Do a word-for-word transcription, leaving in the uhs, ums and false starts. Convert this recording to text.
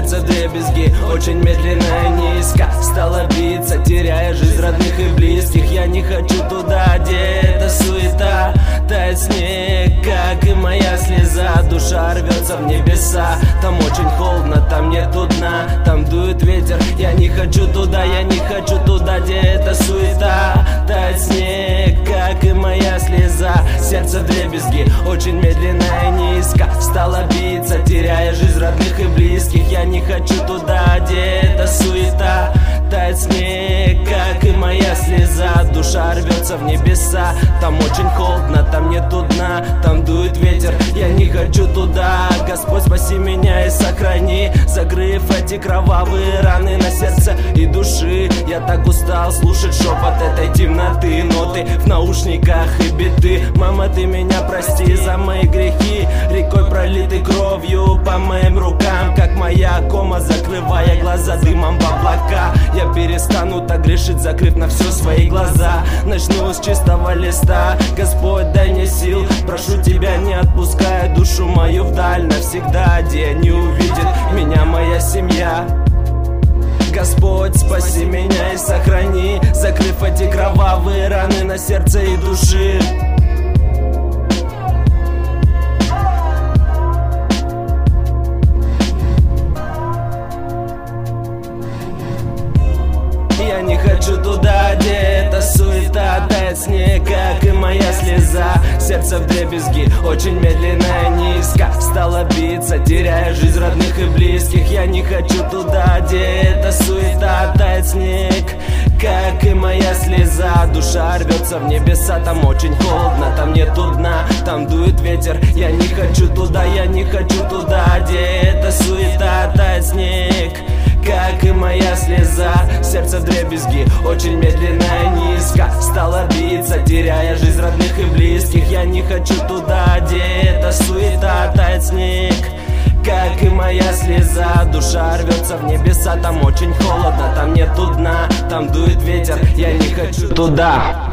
сердце вдребезги, очень медленно и низко стало биться, теряя жизнь родных и близких. Я не хочу туда, где эта суета, тает снег, как и моя слеза. Душа рвется в небеса, там очень холодно, там нету дна, там дует ветер. Я не хочу туда, я не хочу туда, где эта суета, тает снег, как и моя слеза. Сердце вдребезги, очень медленно и низко стало биться, теряя жизнь родных и близких. Я не хочу туда, где эта суета, тает снег, как и моя слеза. Душа рвется в небеса, там очень холодно, там нету дна, там дует ветер. Я не хочу туда, Господь, спаси меня и сохрани, закрыв эти кровавые раны на сердце и души. Я так устал слушать шепот этой темноты, ноты в наушниках и биты. Мама, ты меня прости за мои грехи, рекой пролитой кровью по моим рукам, как моя кома, закрывая глаза дымом в облака. Я перестану так грешить, закрыв на все свои глаза. Начну с чистого листа, Господь, дай мне сил, прошу тебя, не отпускай душу мою вдаль навсегда, где не увидит меня моя семья. Господь, спаси меня и сохрани, закрыв эти кровавые раны на сердце и души. Я не хочу туда, где эта суета, тает снег, как и моя слеза. Сердце вдребезги, очень медленно и низко стало биться, теряя жизнь родных и близких. Я не хочу туда, где эта суета, тает снег, как и моя слеза. Душа рвется в небеса, там очень холодно, там нету дна, там дует ветер. Я не хочу туда, я не хочу туда, где эта суета, тает снег, как и моя слеза. Сердце вдребезги, очень медленно и низко стало биться, теряя жизнь родных и близких. Я не хочу туда, где эта суета, тает снег, как и моя слеза. Душа рвется в небеса, там очень холодно, там нету дна, там дует ветер. Я не хочу туда.